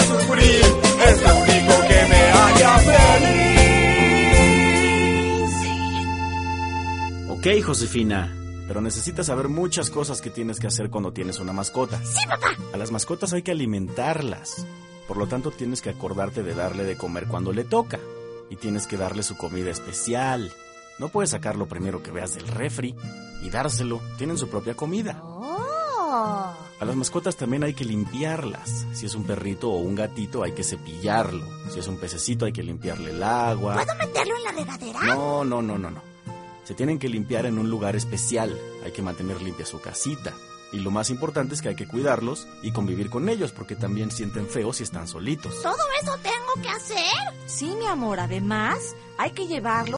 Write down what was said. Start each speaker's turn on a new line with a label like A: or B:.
A: sufrir, es lo único que me haría feliz.
B: Ok, Josefina, pero necesitas saber muchas cosas que tienes que hacer cuando tienes una mascota.
C: Sí, papá.
B: A las mascotas hay que alimentarlas. Por lo tanto, tienes que acordarte de darle de comer cuando le toca. Y tienes que darle su comida especial. No puedes sacar lo primero que veas del refri y dárselo. Tienen su propia comida.
C: Oh.
B: A las mascotas también hay que limpiarlas. Si es un perrito o un gatito, hay que cepillarlo. Si es un pececito, hay que limpiarle el agua.
C: ¿Puedo meterlo en la regadera?
B: No. Se tienen que limpiar en un lugar especial. Hay que mantener limpia su casita. Y lo más importante es que hay que cuidarlos y convivir con ellos, porque también sienten feo si están solitos.
C: ¿Todo eso tengo que hacer?
D: Sí, mi amor, además hay que llevarlo